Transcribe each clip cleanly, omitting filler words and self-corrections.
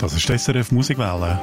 Das ist die SRF Musikwelle.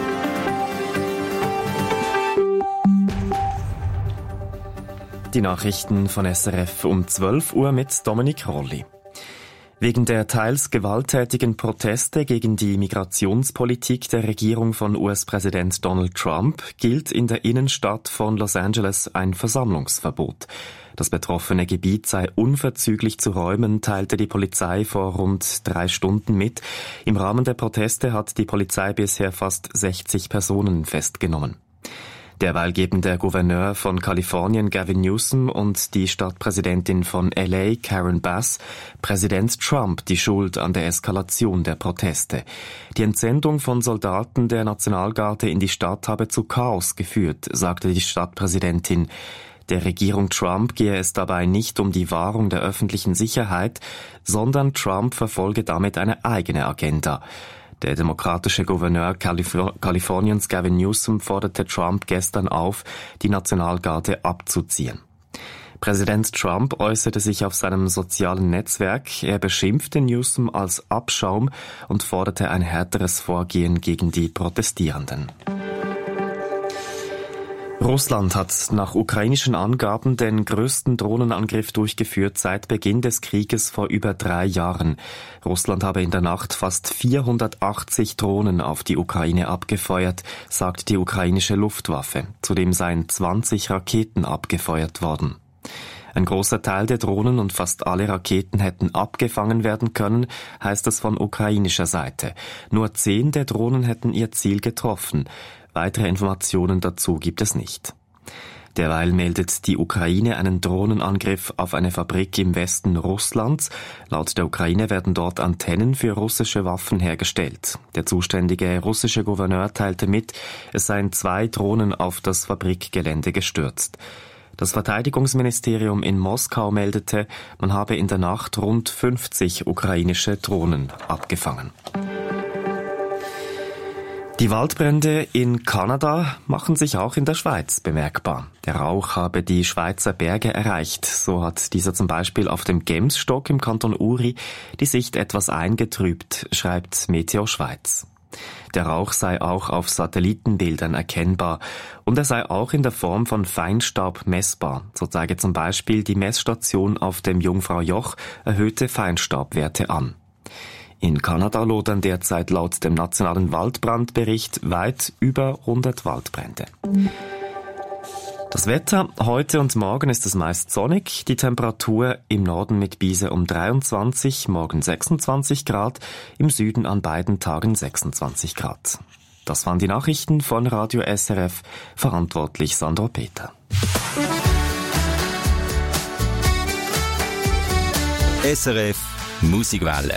Die Nachrichten von SRF um 12 Uhr mit Dominik Rolli. Wegen der teils gewalttätigen Proteste gegen die Migrationspolitik der Regierung von US-Präsident Donald Trump gilt in der Innenstadt von Los Angeles ein Versammlungsverbot. Das betroffene Gebiet sei unverzüglich zu räumen, teilte die Polizei vor rund 3 Stunden mit. Im Rahmen der Proteste hat die Polizei bisher fast 60 Personen festgenommen. Derweil geben der Gouverneur von Kalifornien Gavin Newsom und die Stadtpräsidentin von LA Karen Bass Präsident Trump die Schuld an der Eskalation der Proteste. Die Entsendung von Soldaten der Nationalgarde in die Stadt habe zu Chaos geführt, sagte die Stadtpräsidentin. Der Regierung Trump gehe es dabei nicht um die Wahrung der öffentlichen Sicherheit, sondern Trump verfolge damit eine eigene Agenda. Der demokratische Gouverneur Kaliforniens Gavin Newsom forderte Trump gestern auf, die Nationalgarde abzuziehen. Präsident Trump äußerte sich auf seinem sozialen Netzwerk. Er beschimpfte Newsom als Abschaum und forderte ein härteres Vorgehen gegen die Protestierenden. Russland hat nach ukrainischen Angaben den größten Drohnenangriff durchgeführt seit Beginn des Krieges vor über 3 Jahren. Russland habe in der Nacht fast 480 Drohnen auf die Ukraine abgefeuert, sagt die ukrainische Luftwaffe. Zudem seien 20 Raketen abgefeuert worden. Ein großer Teil der Drohnen und fast alle Raketen hätten abgefangen werden können, heißt es von ukrainischer Seite. Nur 10 der Drohnen hätten ihr Ziel getroffen. Weitere Informationen dazu gibt es nicht. Derweil meldet die Ukraine einen Drohnenangriff auf eine Fabrik im Westen Russlands. Laut der Ukraine werden dort Antennen für russische Waffen hergestellt. Der zuständige russische Gouverneur teilte mit, es seien 2 Drohnen auf das Fabrikgelände gestürzt. Das Verteidigungsministerium in Moskau meldete, man habe in der Nacht rund 50 ukrainische Drohnen abgefangen. Die Waldbrände in Kanada machen sich auch in der Schweiz bemerkbar. Der Rauch habe die Schweizer Berge erreicht. So hat dieser zum Beispiel auf dem Gemsstock im Kanton Uri die Sicht etwas eingetrübt, schreibt Meteo Schweiz. Der Rauch sei auch auf Satellitenbildern erkennbar und er sei auch in der Form von Feinstaub messbar. So zeige zum Beispiel die Messstation auf dem Jungfraujoch erhöhte Feinstaubwerte an. In Kanada lodern derzeit laut dem Nationalen Waldbrandbericht weit über 100 Waldbrände. Das Wetter: Heute und morgen ist es meist sonnig. Die Temperatur im Norden mit Biese um 23, morgen 26 Grad, im Süden an beiden Tagen 26 Grad. Das waren die Nachrichten von Radio SRF, verantwortlich Sandro Peter. SRF Musikwelle.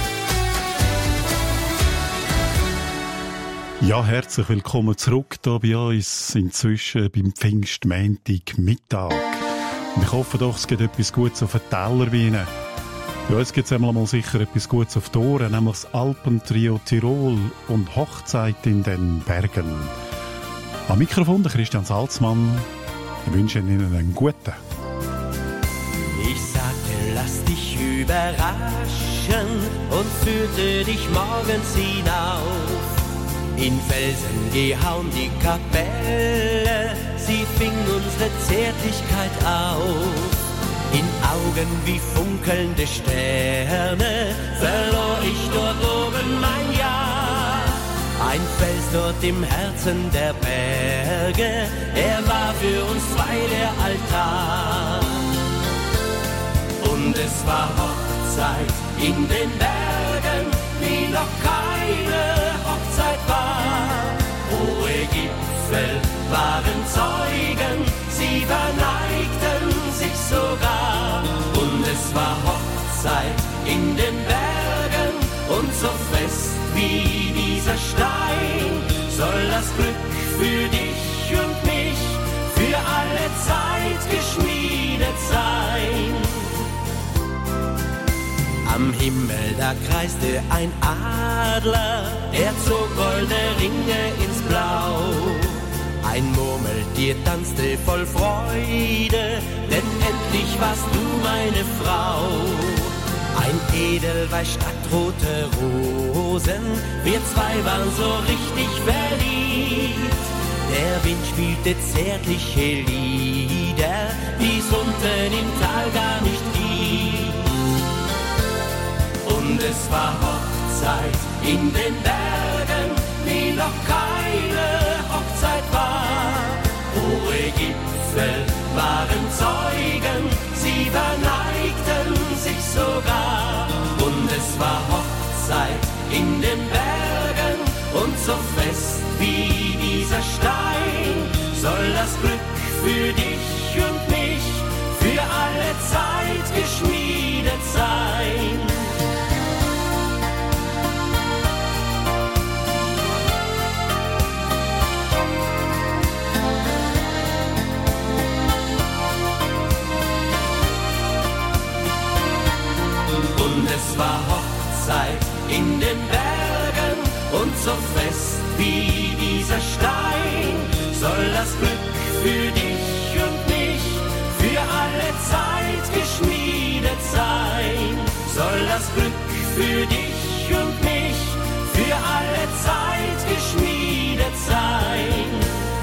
Ja, herzlich willkommen zurück hier bei uns, inzwischen beim Pfingstmontagmittag. Und ich hoffe doch, es gibt etwas Gutes auf den Teller bei Ihnen. Bei uns gibt es einmal sicher etwas Gutes auf die Ohren, nämlich das Alpentrio Tirol und Hochzeit in den Bergen. Am Mikrofon der Christian Salzmann. Ich wünsche Ihnen einen guten. Ich sagte, lass dich überraschen und führte dich morgens hinauf. In Felsen gehauen die Kapelle, sie fing unsere Zärtlichkeit auf. In Augen wie funkelnde Sterne verlor ich dort oben mein Ja. Ein Fels dort im Herzen der Berge, er war für uns 2 der Altar. Und es war Hochzeit in den Bergen, wie noch keine Hochzeit war. Hohe Gipfel waren Zeugen, sie verneigten sich sogar. Und es war Hochzeit in den Bergen, und so fest wie dieser Stein soll das Glück für dich und mich für alle Zeit geschmiedet sein. Am Himmel, da kreiste ein Adler, er zog goldene Ringe ins Blau. Ein Murmeltier tanzte voll Freude, denn endlich warst du meine Frau. Ein Edelweiß statt rote Rosen, wir zwei waren so richtig verliebt. Der Wind spielte zärtliche Lieder, die's unten im Tal gar nicht gibt. Und es war Hochzeit in den Bergen, wie noch keine Hochzeit war. Hohe Gipfel waren Zeugen, sie verneigten sich sogar. Und es war Hochzeit in den Bergen und so fest wie dieser Stein soll das Glück für dich und mich für alle Zeit geschmiedet sein. Und es war Hochzeit in den Bergen und so fest wie dieser Stein soll das Glück für dich und mich für alle Zeit geschmiedet sein. Soll das Glück für dich und mich für alle Zeit geschmiedet sein.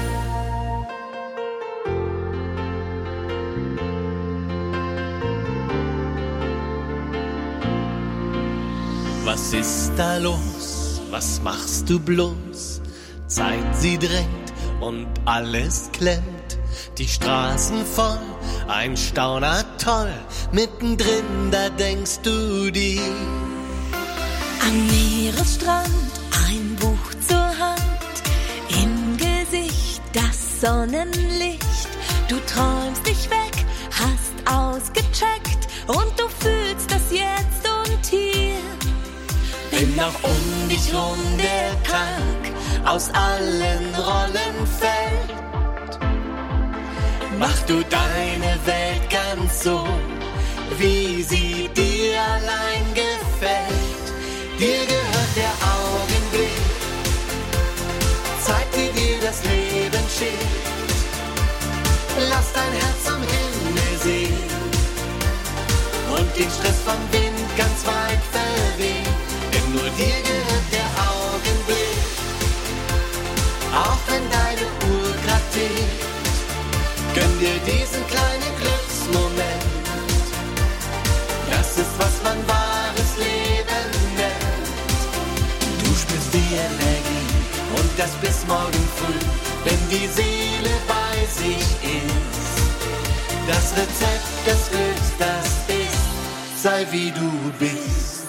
Was ist da los? Was machst du bloß? Zeit, sie drängt und alles klemmt. Die Straßen voll, ein Stauner toll. Mittendrin, da denkst du dir. Am Meeresstrand, ein Buch zur Hand. Im Gesicht das Sonnenlicht. Du träumst dich weg, hast ausgecheckt. Und du fühlst das jetzt und hier. Wenn auch um dich rum der Tag aus allen Rollen fällt, mach du deine Welt ganz so, wie sie dir allein gefällt. Dir gehört der Augenblick, Zeit, die dir das Leben schickt. Lass dein Herz am Himmel sehen und den Stress vom Wind ganz weit verwehen. Denn nur dir gehört der Augenblick, auch wenn deine Uhr grad tickt. Gönn dir diesen kleinen Glücksmoment, das ist, was man wahres Leben nennt. Du spürst die Energie und das bis morgen früh, wenn die Seele bei sich ist. Das Rezept des Glücks, das ist, sei wie du bist.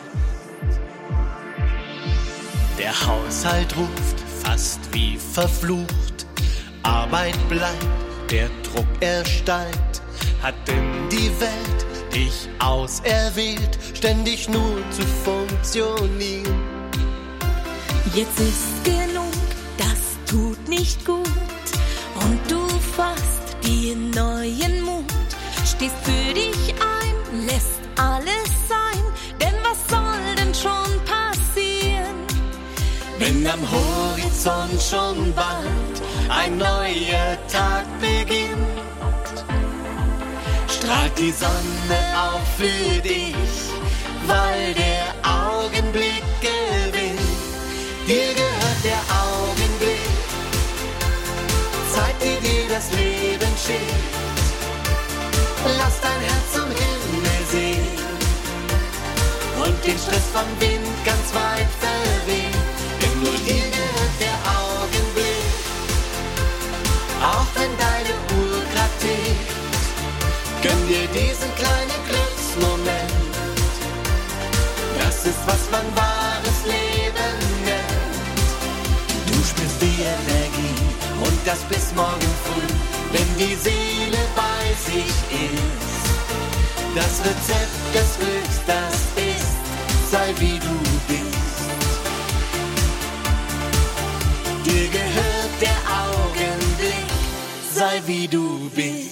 Der Haushalt ruft, fast wie verflucht. Arbeit bleibt, der Druck erstarrt. Hat denn die Welt dich auserwählt, ständig nur zu funktionieren? Jetzt ist genug, das tut nicht gut. Und du fasst dir neuen Mut. Stehst für dich ein, lässt alles sein. Denn was soll denn schon passieren? Wenn am Horizont schon bald ein neuer Tag beginnt, strahlt die Sonne auch für dich, weil der Augenblick gewinnt. Dir gehört der Augenblick, Zeit, die dir das Leben schickt. Lass dein Herz zum Himmel sehen und den Stress vom Wind ganz weit verwehen. Denn nur dir gehört der Augenblick, auch wenn deine Uhr grad tickt. Gönn dir diesen kleinen Glücksmoment, das ist, was man wahres Leben nennt. Du spürst die Energie und das bis morgen früh, wenn die Seele bei sich ist. Das Rezept des Glücks, das ist, sei wie du bist. Dir gehört der Augenblick, sei wie du bist.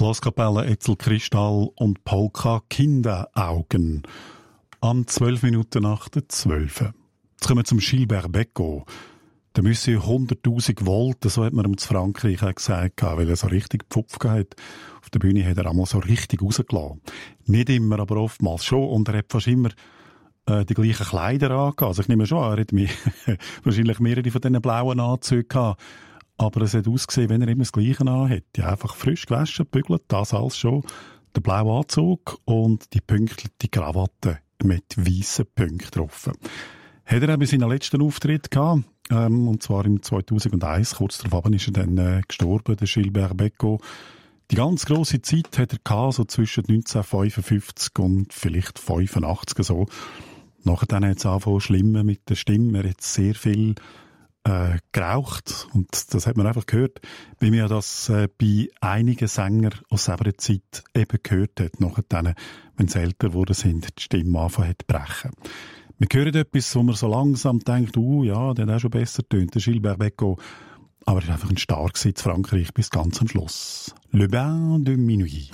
Blaskapelle Etzel Kristall und Polka Kinderaugen. Am 12 Minuten nach der 12. Jetzt kommen wir zum Gilbert Bécaud. Der müsse 100'000 Volt, so hat man ihm zu Frankreich auch gesagt, weil er so richtig Pfupf gehabt. Auf der Bühne hat er einmal so richtig rausgelassen. Nicht immer, aber oftmals schon. Und er hat fast immer die gleichen Kleider angehabt. Also ich nehme schon an, er hat wahrscheinlich mehrere von diesen blauen Anzügen gehabt. Aber es hat ausgesehen, wenn er immer das Gleiche anhat. Ja, einfach frisch gewaschen, gebügelt, das alles schon. Der blaue Anzug und die pünktliche Krawatte mit weißen Punkten drauf. Hat er auch bei seinem letzten Auftritt gehabt, und zwar im 2001. Kurz darauf ist er dann gestorben, der Gilbert Bécaud. Die ganz grosse Zeit hat er gehabt, so zwischen 1955 und vielleicht 85 so. Nachher dann hat es angefangen schlimmer mit der Stimme. Er hat sehr viel geraucht. Und das hat man einfach gehört, wie man das bei einigen Sängern aus dieser Zeit eben gehört hat. Nachher dann, wenn sie älter geworden sind, die Stimme angefangen hat zu brechen. Wir hören etwas, wo man so langsam denkt, ja, der hat auch schon besser tönt, der Gilbert Bécaud. Aber er war einfach ein Star in Frankreich bis ganz am Schluss. Le Bain de Minuit.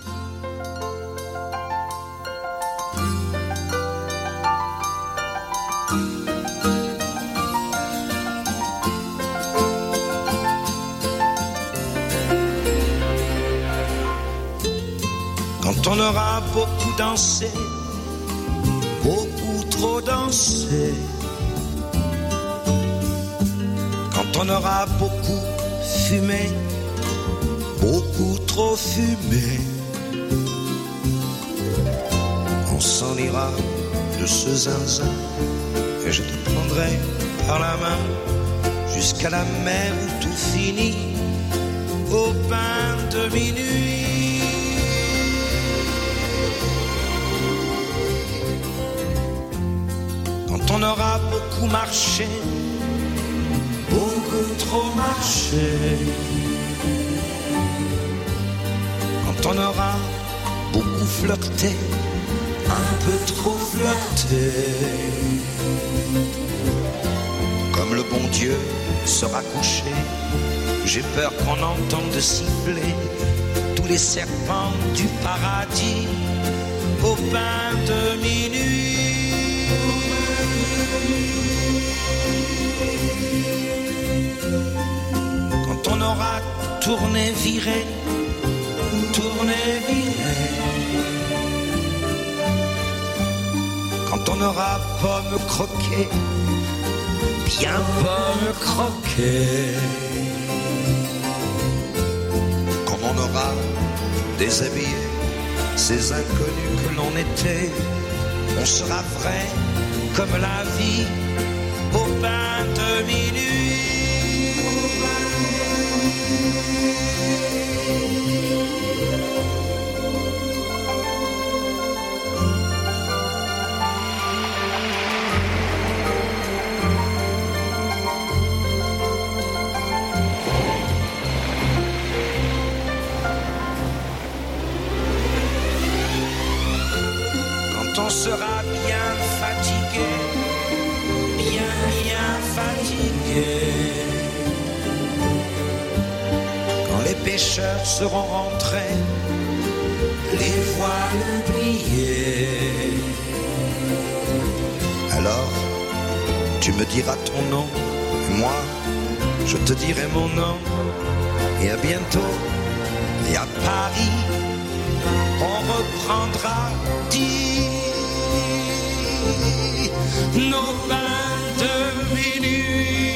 Quand on aura beaucoup dansé, beaucoup trop dansé, quand on aura beaucoup fumé, beaucoup trop fumé, on s'en ira de ce zinzin et je te prendrai par la main jusqu'à la mer où tout finit au bain de minuit. Quand on aura beaucoup marché, beaucoup trop marché, quand on aura beaucoup flirté, un peu trop flirté, comme le bon Dieu sera couché, j'ai peur qu'on entende siffler tous les serpents du paradis au bain de minuit. Quand on aura tourné, viré, quand on aura pomme croquée, bien pomme croquée, quand on aura déshabillé ces inconnus que l'on était, on sera vrai comme la vie au bain de minuit. Quand on sera bien fatigué, bien fatigué, quand les pêcheurs seront rentrés, les voiles pliées, alors tu me diras ton nom, et moi je te dirai mon nom, et à bientôt, et à Paris, on reprendra nos bains de minuit.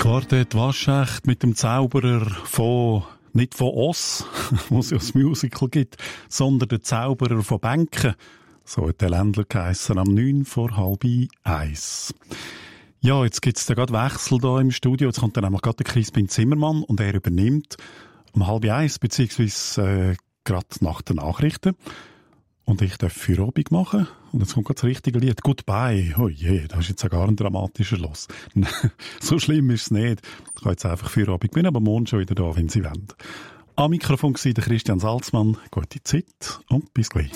Quartett Waschecht mit dem Zauberer von, nicht von Oz, wo es ja das Musical gibt, sondern der Zauberer von Benken. So hat der Ländler geheissen, am 9:30. Ja, jetzt gibt's da gerade Wechsel da im Studio. Jetzt kommt dann nämlich gerade der Crispin Zimmermann und er übernimmt um 12:30, beziehungsweise gerade nach den Nachrichten. Und ich darf Feierabend machen. Und jetzt kommt gerade das richtige Lied. Goodbye. Oh je, das ist jetzt gar ein dramatischer Schluss. So schlimm ist es nicht. Ich kann jetzt einfach Feierabend. Bin aber morgen schon wieder da, wenn Sie wollen. Am Mikrofon war der Christian Salzmann. Gute Zeit und bis gleich.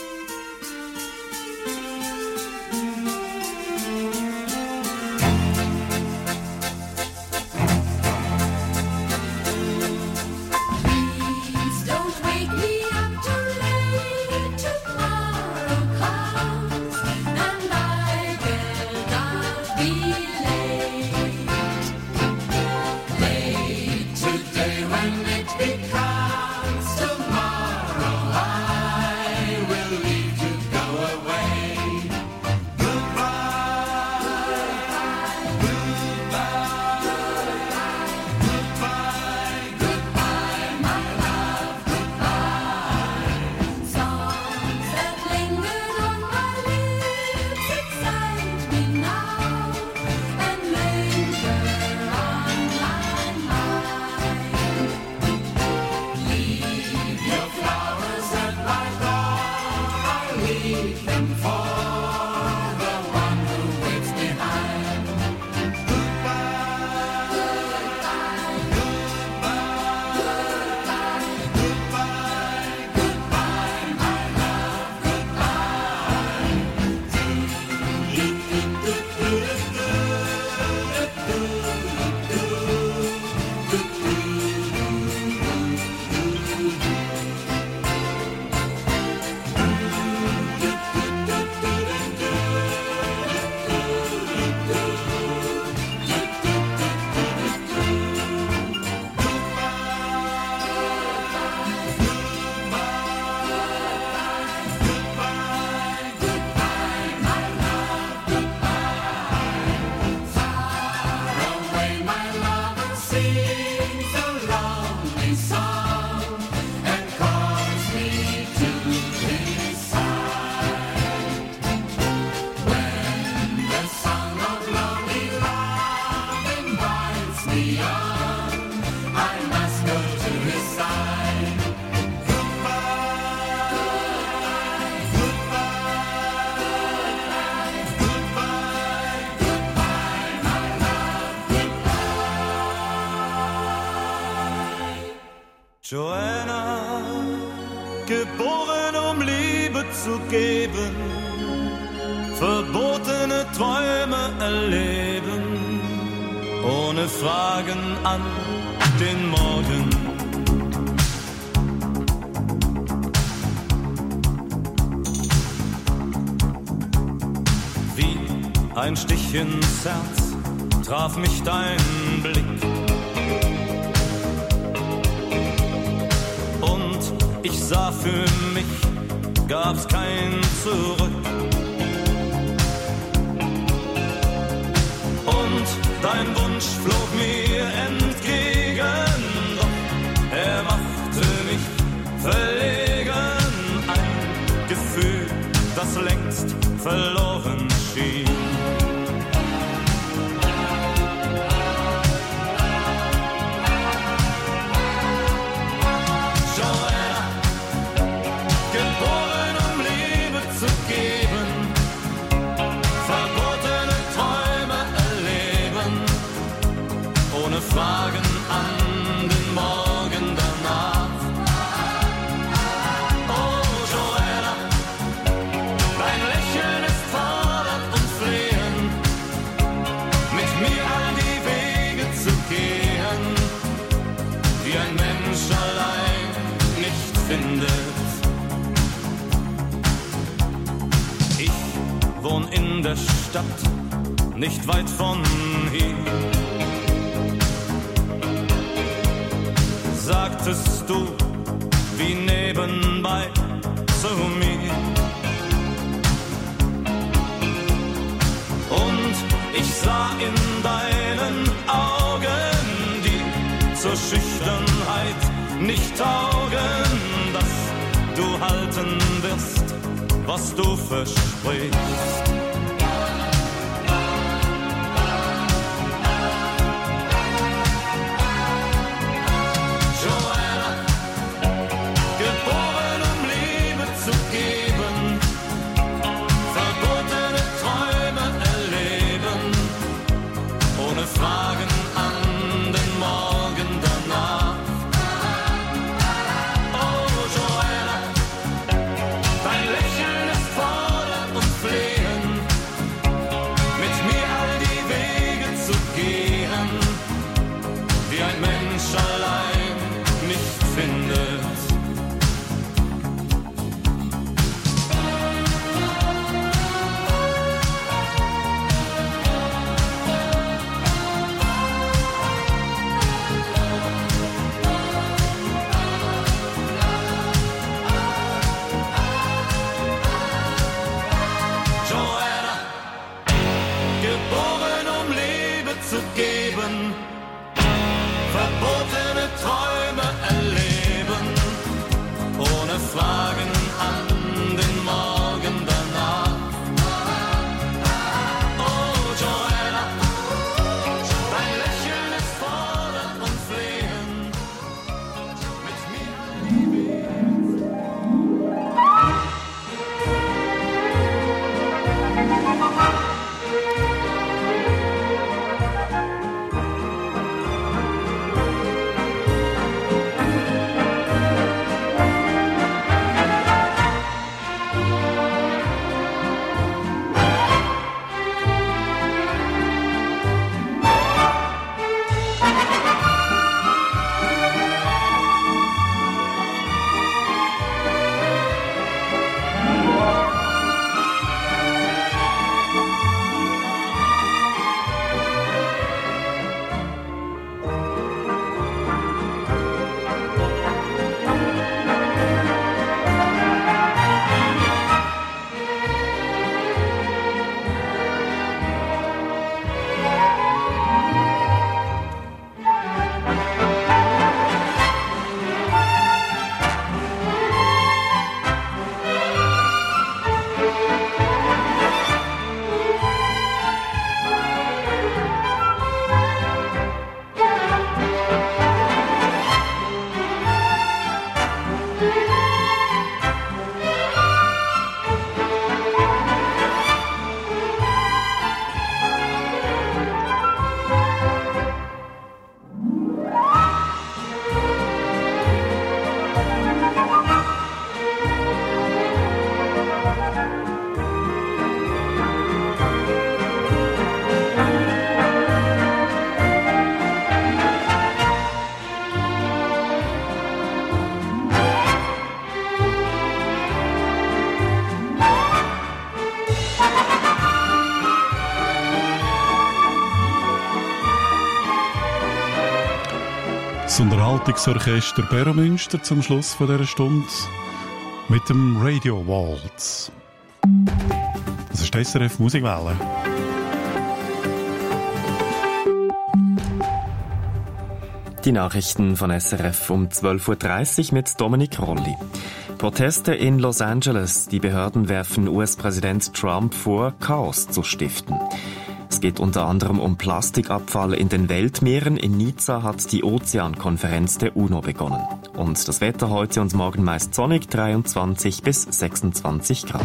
Joanna, geboren um Liebe zu geben, verbotene Träume erleben, ohne Fragen an den Morgen. Wie ein Stich ins Herz traf mich dein Blick. Ich sah für mich, gab's kein Zurück. Und dein Wunsch flog mir entgegen, doch er machte mich verlegen. Ein Gefühl, das längst verloren schien. Fragen an den Morgen danach. Oh Joanna, dein Lächeln ist fordernd und flehend, mit mir all die Wege zu gehen, die ein Mensch allein nicht findet. Ich wohn in der Stadt, nicht weit von hier. Sagtest du, wie nebenbei zu mir. Und ich sah in deinen Augen zur Schüchternheit nicht taugen, dass du halten wirst, was du versprichst. Das Unterhaltungsorchester Beromünster zum Schluss von dieser Stunde mit dem Radio Waltz. Das ist die SRF Musikwelle. Die Nachrichten von SRF um 12.30 Uhr mit Dominik Rolli. Proteste in Los Angeles. Die Behörden werfen US-Präsident Trump vor, Chaos zu stiften. Es geht unter anderem um Plastikabfall in den Weltmeeren. In Nizza hat die Ozeankonferenz der UNO begonnen. Und das Wetter heute und morgen meist sonnig, 23 bis 26 Grad.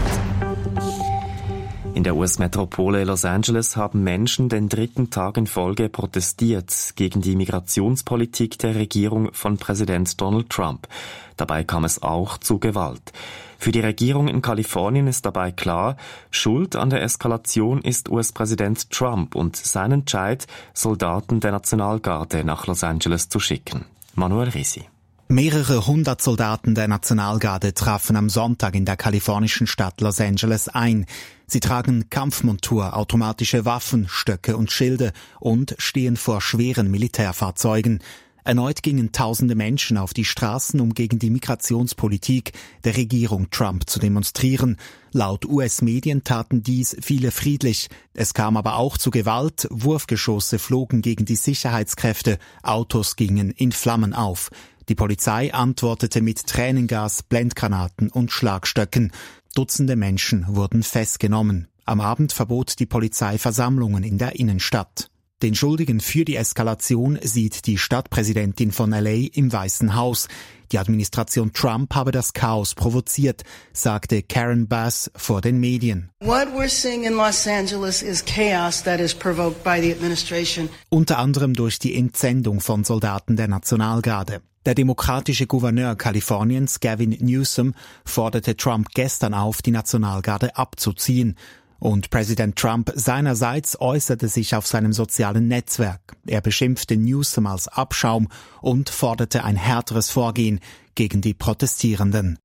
In der US-Metropole Los Angeles haben Menschen den 3. Tag in Folge protestiert gegen die Migrationspolitik der Regierung von Präsident Donald Trump. Dabei kam es auch zu Gewalt. Für die Regierung in Kalifornien ist dabei klar, Schuld an der Eskalation ist US-Präsident Trump und sein Entscheid, Soldaten der Nationalgarde nach Los Angeles zu schicken. Manuel Risi. Mehrere hundert Soldaten der Nationalgarde trafen am Sonntag in der kalifornischen Stadt Los Angeles ein. Sie tragen Kampfmontur, automatische Waffen, Stöcke und Schilde und stehen vor schweren Militärfahrzeugen. Erneut gingen tausende Menschen auf die Straßen, um gegen die Migrationspolitik der Regierung Trump zu demonstrieren. Laut US-Medien taten dies viele friedlich. Es kam aber auch zu Gewalt, Wurfgeschosse flogen gegen die Sicherheitskräfte, Autos gingen in Flammen auf. Die Polizei antwortete mit Tränengas, Blendgranaten und Schlagstöcken. Dutzende Menschen wurden festgenommen. Am Abend verbot die Polizei Versammlungen in der Innenstadt. Den Schuldigen für die Eskalation sieht die Stadtpräsidentin von LA im Weißen Haus. Die Administration Trump habe das Chaos provoziert, sagte Karen Bass vor den Medien. What we're seeing in Los Angeles is chaos that is provoked by the administration. Unter anderem durch die Entsendung von Soldaten der Nationalgarde. Der demokratische Gouverneur Kaliforniens, Gavin Newsom, forderte Trump gestern auf, die Nationalgarde abzuziehen. Und Präsident Trump seinerseits äußerte sich auf seinem sozialen Netzwerk. Er beschimpfte Newsom als Abschaum und forderte ein härteres Vorgehen gegen die Protestierenden.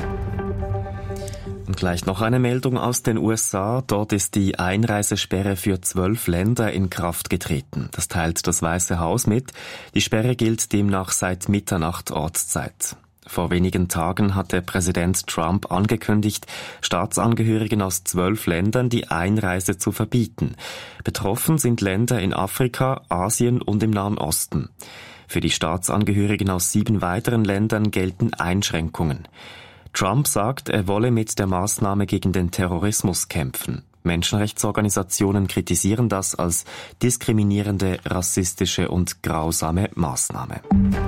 Und gleich noch eine Meldung aus den USA. Dort ist die Einreisesperre für 12 Länder in Kraft getreten. Das teilt das Weiße Haus mit. Die Sperre gilt demnach seit Mitternacht Ortszeit. Vor wenigen Tagen hatte Präsident Trump angekündigt, Staatsangehörigen aus 12 Ländern die Einreise zu verbieten. Betroffen sind Länder in Afrika, Asien und im Nahen Osten. Für die Staatsangehörigen aus 7 weiteren Ländern gelten Einschränkungen. Trump sagt, er wolle mit der Maßnahme gegen den Terrorismus kämpfen. Menschenrechtsorganisationen kritisieren das als diskriminierende, rassistische und grausame Maßnahme.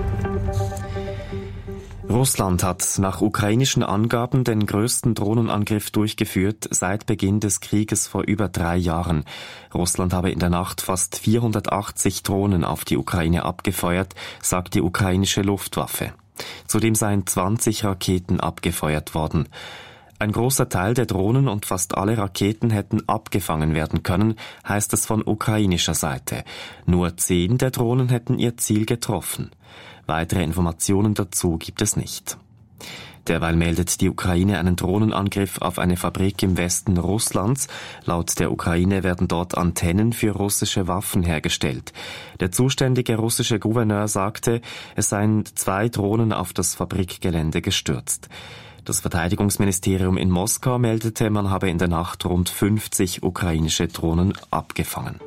Russland hat nach ukrainischen Angaben den größten Drohnenangriff durchgeführt seit Beginn des Krieges vor über 3 Jahren. Russland habe in der Nacht fast 480 Drohnen auf die Ukraine abgefeuert, sagt die ukrainische Luftwaffe. Zudem seien 20 Raketen abgefeuert worden. Ein großer Teil der Drohnen und fast alle Raketen hätten abgefangen werden können, heißt es von ukrainischer Seite. Nur 10 der Drohnen hätten ihr Ziel getroffen. Weitere Informationen dazu gibt es nicht. Derweil meldet die Ukraine einen Drohnenangriff auf eine Fabrik im Westen Russlands. Laut der Ukraine werden dort Antennen für russische Waffen hergestellt. Der zuständige russische Gouverneur sagte, es seien 2 Drohnen auf das Fabrikgelände gestürzt. Das Verteidigungsministerium in Moskau meldete, man habe in der Nacht rund 50 ukrainische Drohnen abgefangen.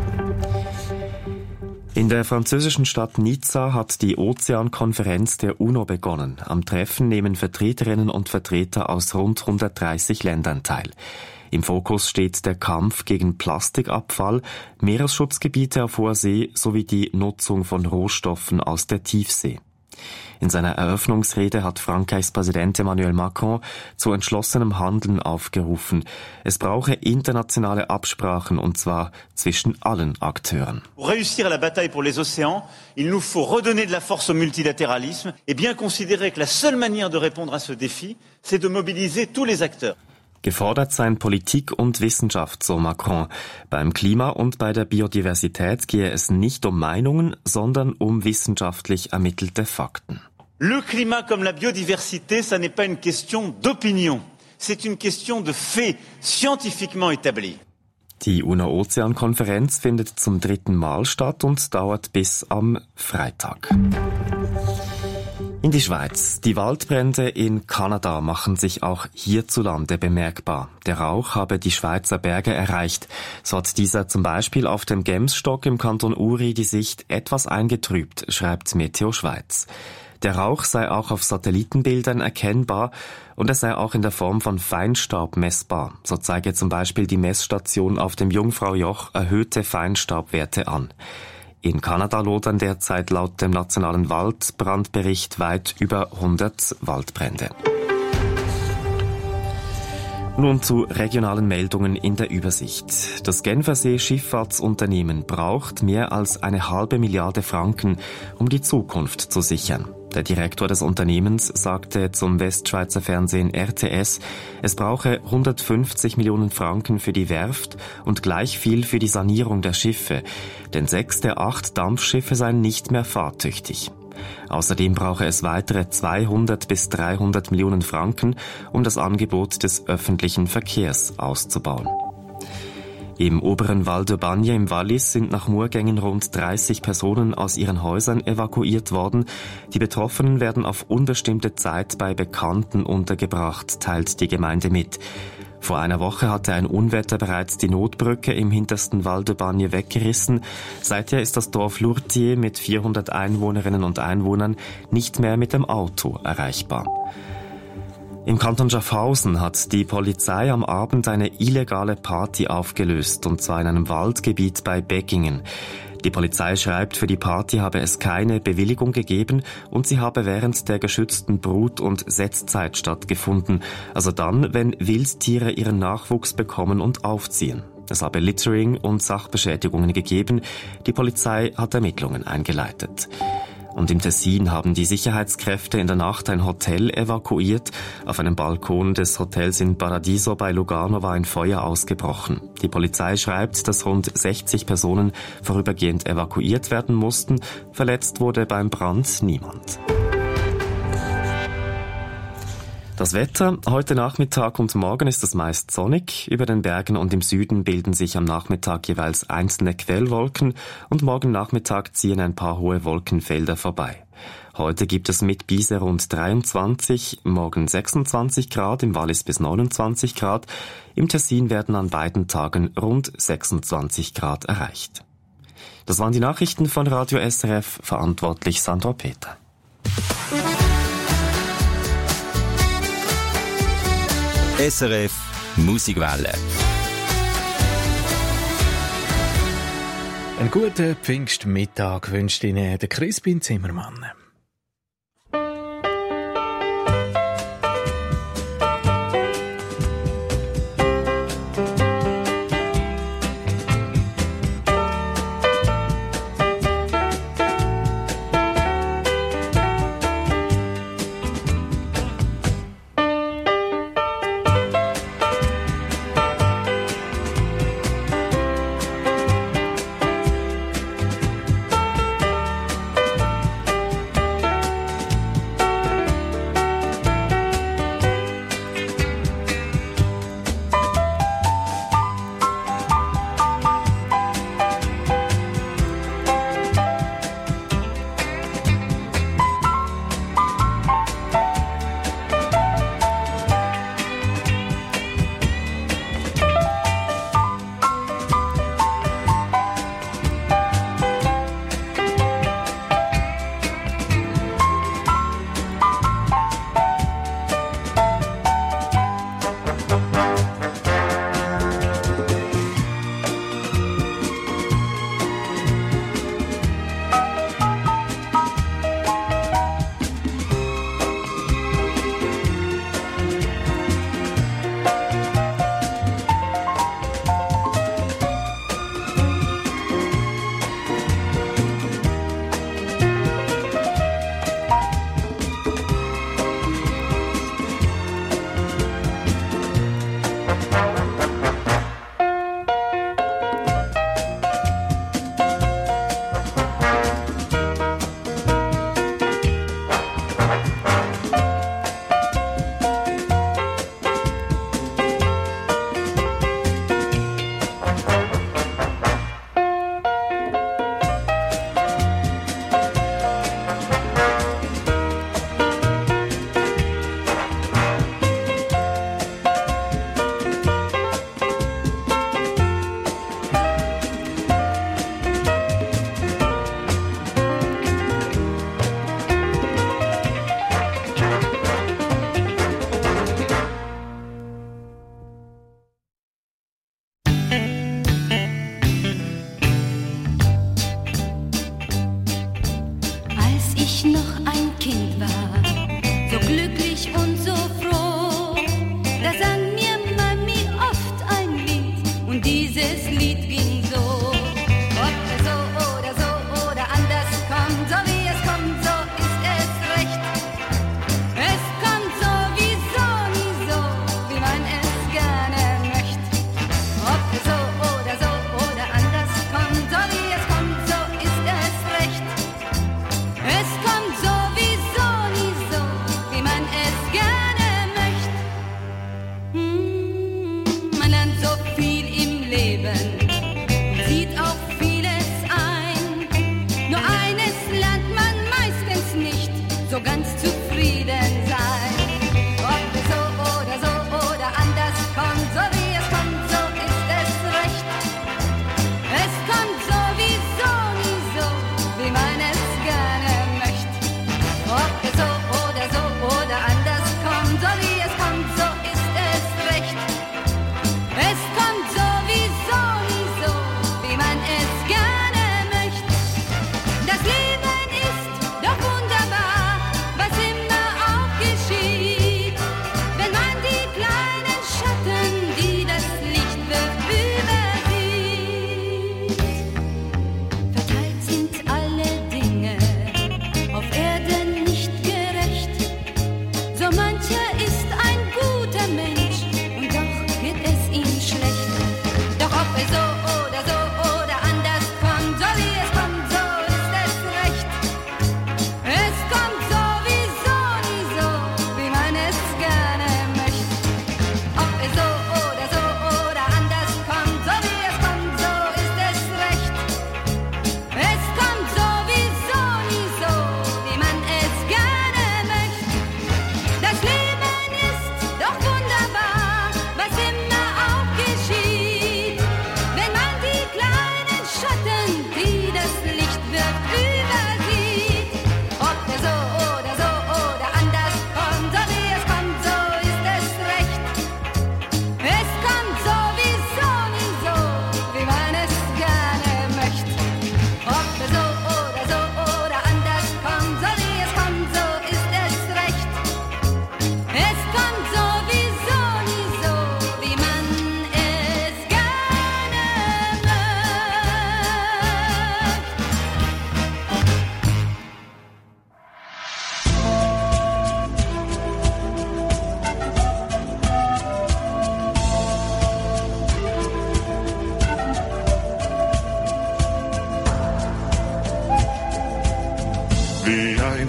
In der französischen Stadt Nizza hat die Ozeankonferenz der UNO begonnen. Am Treffen nehmen Vertreterinnen und Vertreter aus rund 130 Ländern teil. Im Fokus steht der Kampf gegen Plastikabfall, Meeresschutzgebiete auf hoher See sowie die Nutzung von Rohstoffen aus der Tiefsee. In seiner Eröffnungsrede hat Frankreichs Präsident Emmanuel Macron zu entschlossenem Handeln aufgerufen. Es brauche internationale Absprachen, und zwar zwischen allen Akteuren. Pour réussir à la bataille pour les océans, il nous faut redonner de la force au multilatéralisme et bien considérer que la seule manière de répondre à ce défi, c'est de mobiliser tous les acteurs. Gefordert seien Politik und Wissenschaft, so Macron. Beim Klima und bei der Biodiversität gehe es nicht um Meinungen, sondern um wissenschaftlich ermittelte Fakten. Le climat comme la biodiversité, ça n'est pas une question d'opinion. C'est une question de faits scientifiquement établis. Die UNO-Ozean-Konferenz findet zum 3. Mal statt und dauert bis am Freitag. In die Schweiz. Die Waldbrände in Kanada machen sich auch hierzulande bemerkbar. Der Rauch habe die Schweizer Berge erreicht. So hat dieser zum Beispiel auf dem Gemsstock im Kanton Uri die Sicht etwas eingetrübt, schreibt Meteo Schweiz. Der Rauch sei auch auf Satellitenbildern erkennbar und es sei auch in der Form von Feinstaub messbar. So zeige zum Beispiel die Messstation auf dem Jungfraujoch erhöhte Feinstaubwerte an. In Kanada lodern derzeit laut dem Nationalen Waldbrandbericht weit über 100 Waldbrände. Nun zu regionalen Meldungen in der Übersicht. Das Genfersee Schifffahrtsunternehmen braucht mehr als 1,5 Milliarde Franken, um die Zukunft zu sichern. Der Direktor des Unternehmens sagte zum Westschweizer Fernsehen RTS, es brauche 150 Millionen Franken für die Werft und gleich viel für die Sanierung der Schiffe, denn 6 der 8 Dampfschiffe seien nicht mehr fahrtüchtig. Außerdem brauche es weitere 200 bis 300 Millionen Franken, um das Angebot des öffentlichen Verkehrs auszubauen. Im oberen Val de Bagne im Wallis sind nach Murgängen rund 30 Personen aus ihren Häusern evakuiert worden. Die Betroffenen werden auf unbestimmte Zeit bei Bekannten untergebracht, teilt die Gemeinde mit. Vor einer Woche hatte ein Unwetter bereits die Notbrücke im hintersten Val de Bagne weggerissen. Seither ist das Dorf Lourtier mit 400 Einwohnerinnen und Einwohnern nicht mehr mit dem Auto erreichbar. Im Kanton Schaffhausen hat die Polizei am Abend eine illegale Party aufgelöst, und zwar in einem Waldgebiet bei Beckingen. Die Polizei schreibt, für die Party habe es keine Bewilligung gegeben und sie habe während der geschützten Brut- und Setzzeit stattgefunden, also dann, wenn Wildtiere ihren Nachwuchs bekommen und aufziehen. Es habe Littering und Sachbeschädigungen gegeben. Die Polizei hat Ermittlungen eingeleitet. Und im Tessin haben die Sicherheitskräfte in der Nacht ein Hotel evakuiert. Auf einem Balkon des Hotels in Paradiso bei Lugano war ein Feuer ausgebrochen. Die Polizei schreibt, dass rund 60 Personen vorübergehend evakuiert werden mussten. Verletzt wurde beim Brand niemand. Das Wetter. Heute Nachmittag und morgen ist es meist sonnig. Über den Bergen und im Süden bilden sich am Nachmittag jeweils einzelne Quellwolken und morgen Nachmittag ziehen ein paar hohe Wolkenfelder vorbei. Heute gibt es mit Bise rund 23, morgen 26 Grad, im Wallis bis 29 Grad. Im Tessin werden an beiden Tagen rund 26 Grad erreicht. Das waren die Nachrichten von Radio SRF, verantwortlich Sandra Peter. SRF Musikwelle. Einen guten Pfingstmittag wünscht Ihnen der Crispin Zimmermann. Man lernt so viel im Leben.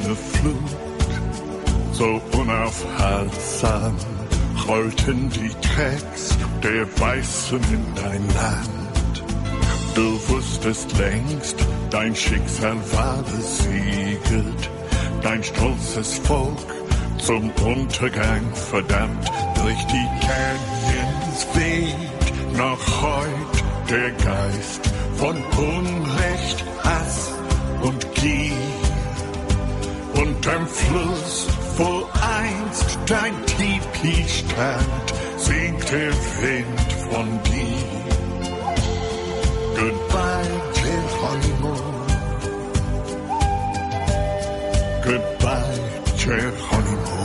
eine Flut, so unaufhaltsam rollten die Tracks der Weißen in dein Land. Du wusstest längst, dein Schicksal war besiegelt, dein stolzes Volk zum Untergang verdammt. Durch die Canyons weht noch heut der Geist von Unrecht, Hass und Gier. Unterm Fluss, wo einst dein Tipi stand, singt der Wind von dir. Goodbye, Geronimo. Goodbye, Geronimo.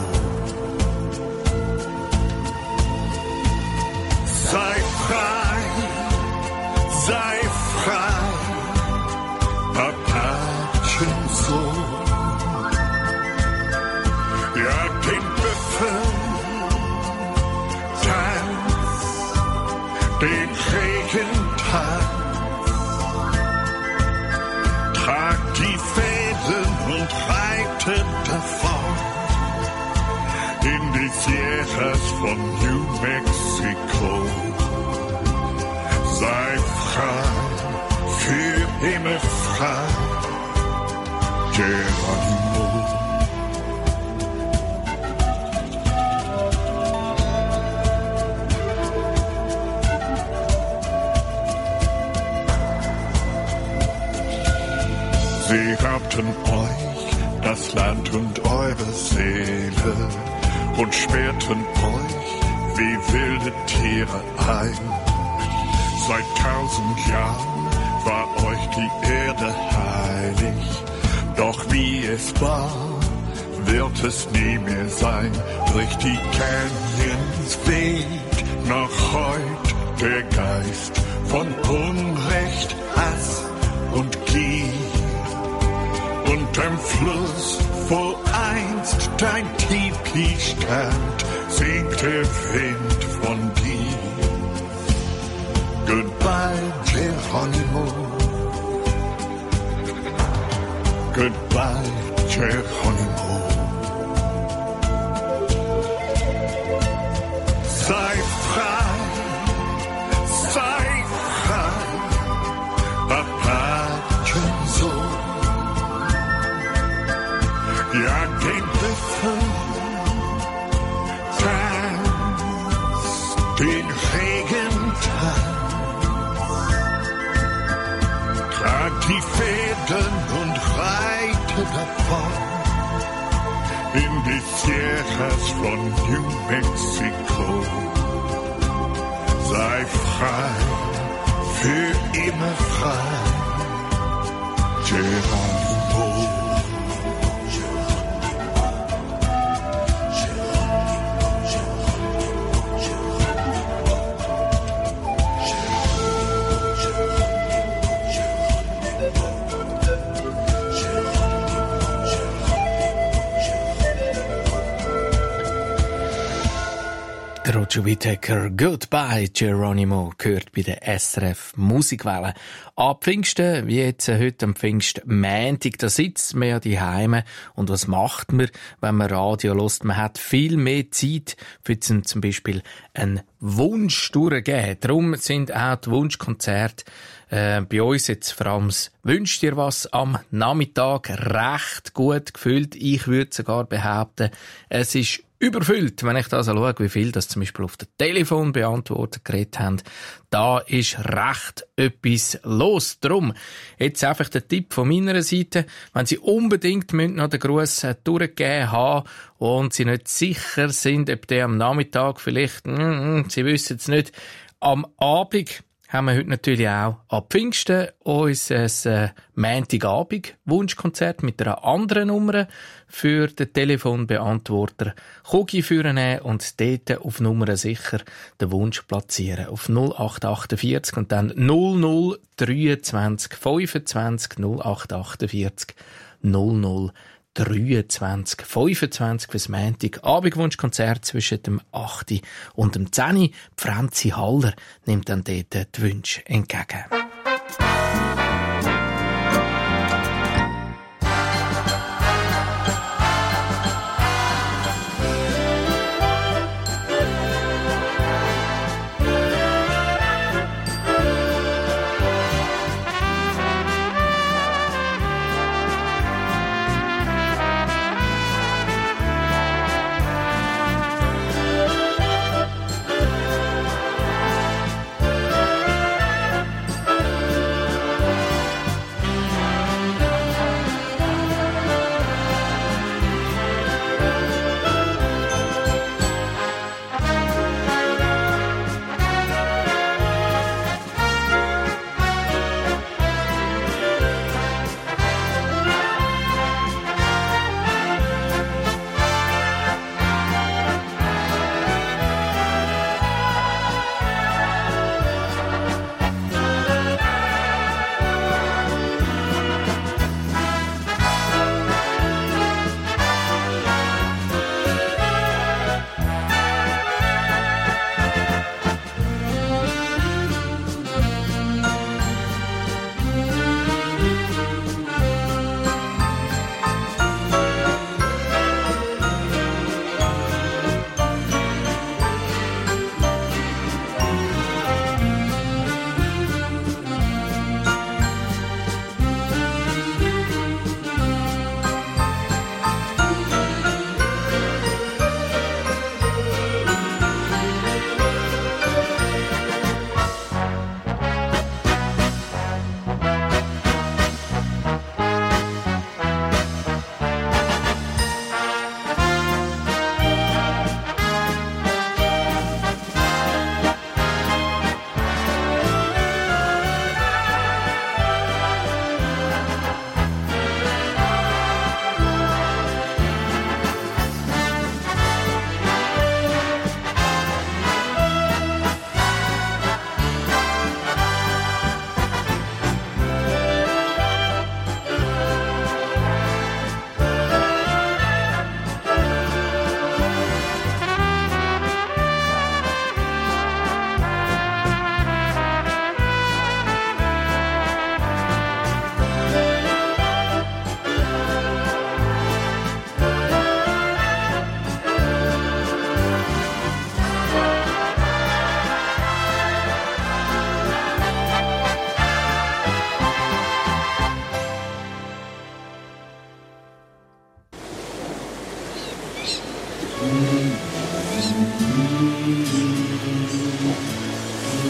Sei frei, sei frei, Apachensohn. Ja, den Büffel, tanz, den Regentanz. Trag die Fäden und reite davon in die Sierras von New Mexico. Sei frei, für immer frei, Geronimo. Sie raubten euch das Land und eure Seele und sperrten euch wie wilde Tiere ein. Seit 1000 Jahren war euch die Erde heilig, doch wie es war, wird es nie mehr sein. Durch die Canyons weht noch heut der Geist von Unrecht, Hass und Gier. Unterm Fluss, wo einst dein Tipi stand, singt der Wind von dir. Goodbye, Geronimo. Goodbye, Geronimo. Sei frei, sei frei, Apachensohn. Ja, den Büffel, tanz, den Regentanz. Trag die Fäden und reite davon in die Sierras von New Mexico. Sei frei, für immer frei, Geronimo. Roger Whittaker, Goodbye Geronimo, gehört bei der SRF Musikwelle. Ab Pfingsten, wie jetzt heute am Pfingstmontag, da sitzt man ja daheim. Und was macht man, wenn man Radio hört? Man hat viel mehr Zeit für zum Beispiel einen Wunsch durchgeben. Darum sind auch die Wunschkonzerte bei uns jetzt vor allem das «Wünscht dir was» am Nachmittag recht gut gefüllt. Ich würde sogar behaupten, es ist überfüllt, wenn ich da so schaue, wie viel das zum Beispiel auf dem Telefon beantwortet geredet haben. Da ist recht etwas los. Drum jetzt einfach der Tipp von meiner Seite, wenn Sie unbedingt noch den Gruß durchgegeben haben und Sie nicht sicher sind, ob der am Nachmittag vielleicht, Sie wissen es nicht, am Abend haben wir heute natürlich auch ab Pfingsten unser Montagabend-Wunschkonzert mit einer anderen Nummer für den Telefonbeantworter Kugi führen und dort auf Nummer sicher den Wunsch platzieren. Auf 0848 und dann 0023 25 0848 00 23, 25 fürs Montag-Abendwunschkonzert zwischen dem 8. und dem 10. Franzi Haller nimmt dann dort die Wünsche entgegen.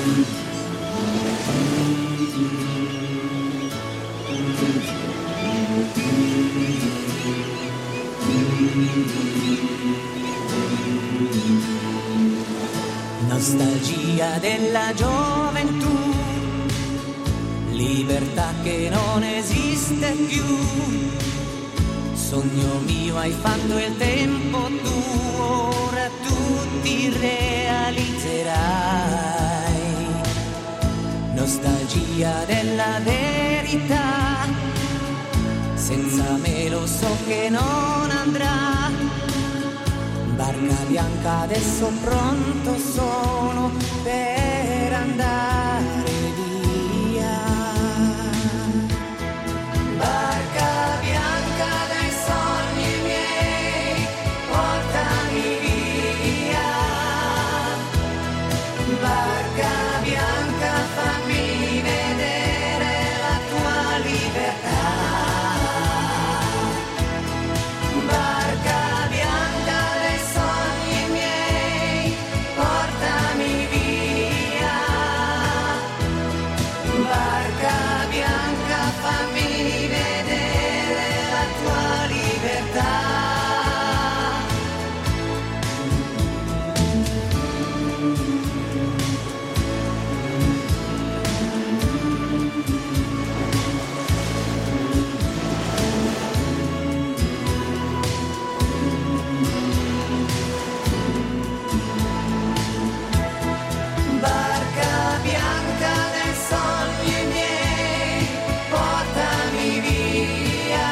Nostalgia della gioventù, libertà che non esiste più. Sogno mio, hai fatto il tempo tu, ora tu ti realizzerai. Nostalgia della verità, senza me lo so che non andrà. Barca bianca, adesso pronto sono per andare via. Barca bianca dai sogni miei, portami via. Barca bianca, fammi vedere la tua libertà. Barca bianca dai sogni miei, portami via. Barca bianca, fammi vedere la tua libertà. Barca bianca dai sogni miei, portami via.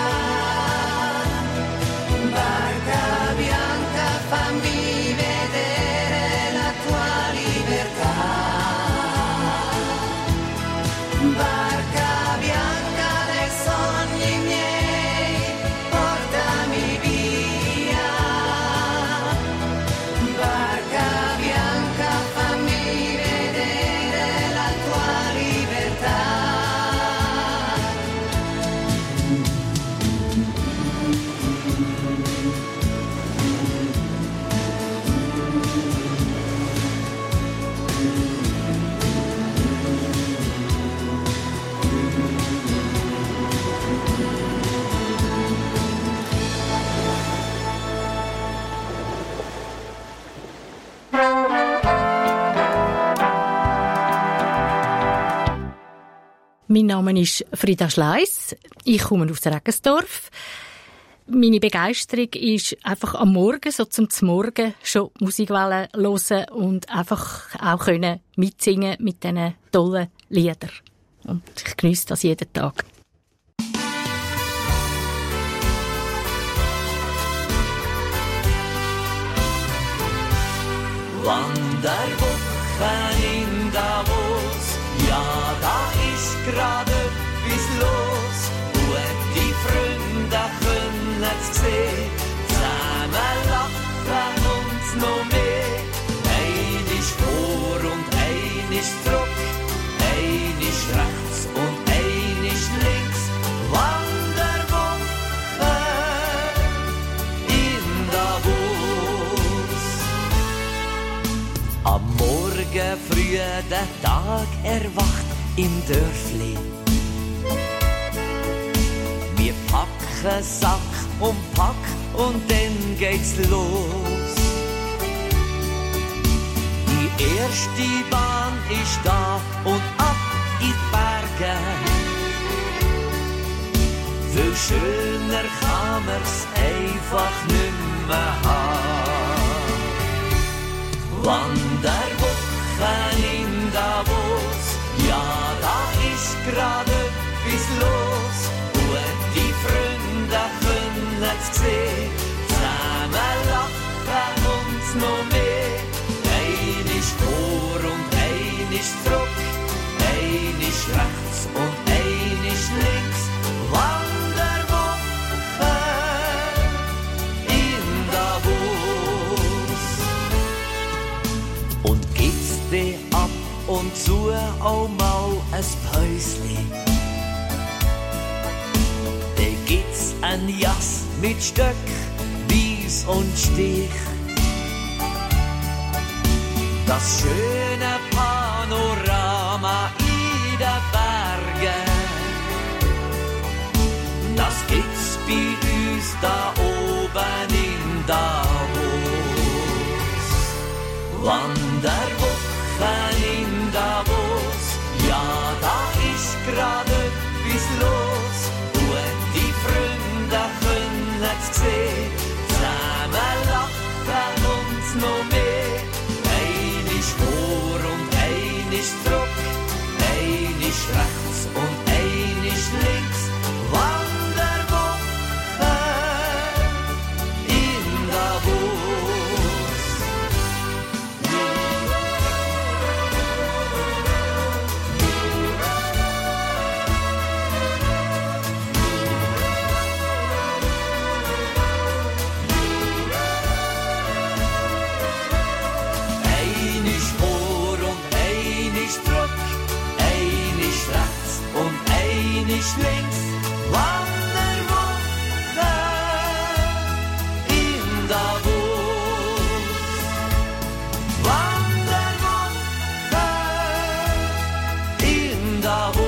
Barca bianca, fammi vedere la tua libertà. Barca bianca dai sogni miei, portami via. Barca bianca, fammi vedere la tua libertà. Mein Name ist Frieda Schleiss. Ich komme aus Regensdorf. Meine Begeisterung ist einfach am Morgen, so zum Morgen, schon Musikwellen hören und einfach auch können mitsingen mit diesen tollen Liedern. Und ich geniesse das jeden Tag. Wanderwoche in Davos, ja, da ist gerade etwas los. Gute Freunde können's sehen, zusammen lachen und noch mehr. Ein ist vor und ein ist zurück, ein ist rechts und ein ist links. Wanderwoche in Davos. Am Morgen früh der Tag erwacht im Dörfli. Wir packen Sack und Pack und dann geht's los. Die erste Bahn ist da und ab in die Berge. Viel schöner kann man's einfach nicht mehr haben. Wanderwoche in Davos, ja, da ist gerade etwas los. Gute Freunde können's sehen, zusammen lachen und noch mehr. Ein ist vor und ein ist zurück, ein ist rechts und ein ist links. Wanderwoche in Davos. Und gibt's dir ab und zu auch mal ein Päusli? Da gibt's ein Jass mit Stöck, Wies und Stich. Das schöne Panorama da oben in Davos. Wanderwoche in Davos, ja, da ist gerade etwas los. Gute Freunde können's sehen, zusammen lachen und noch mehr. Ein ist vor und ein ist zurück, ein ist rechts und ein ist links. Wanderwoche in Davos. Ein ist vor und ein ist zurück, ein ist rechts und ein ist links. Wanderwoche in Davos. Wanderwoche in Davos.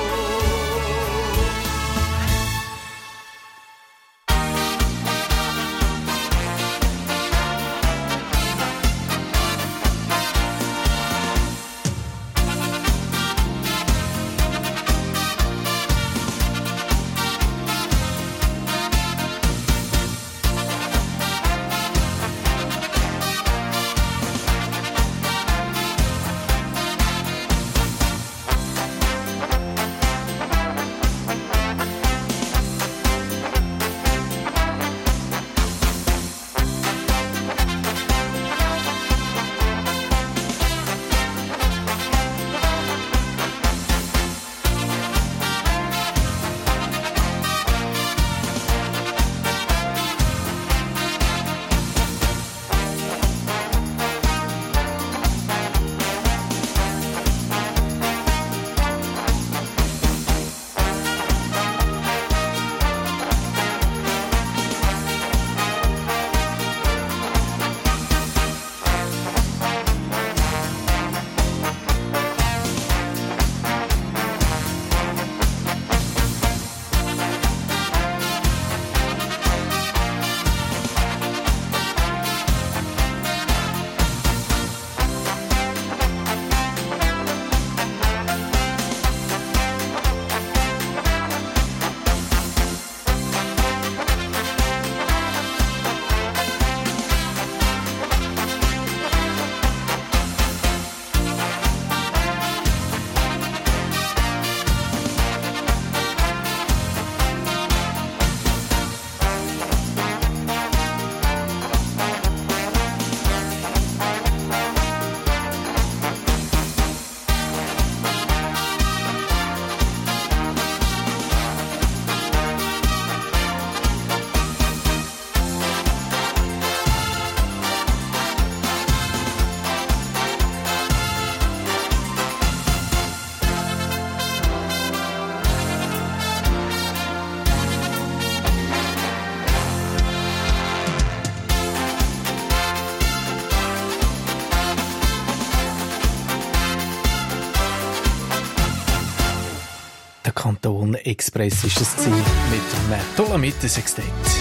Kanton Express ist das Ziel mit einem tollen Mittensextett.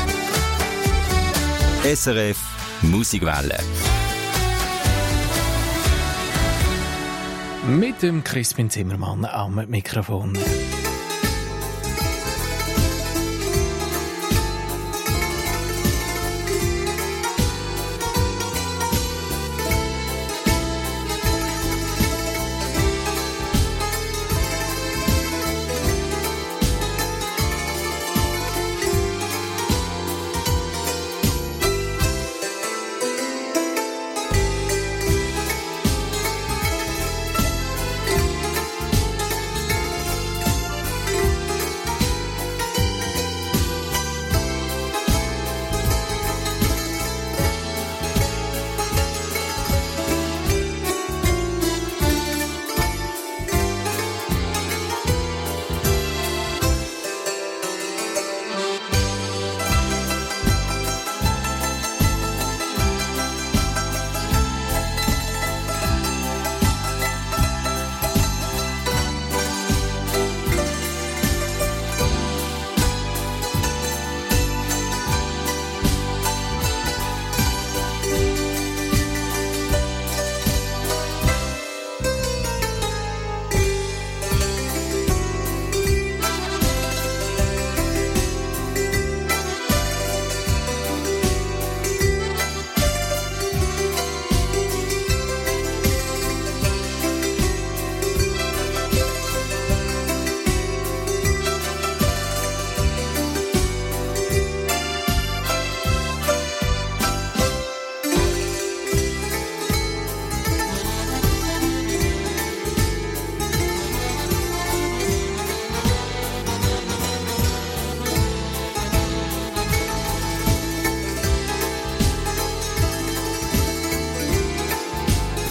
SRF Musikwelle. Mit dem Crispin Zimmermann am Mikrofon.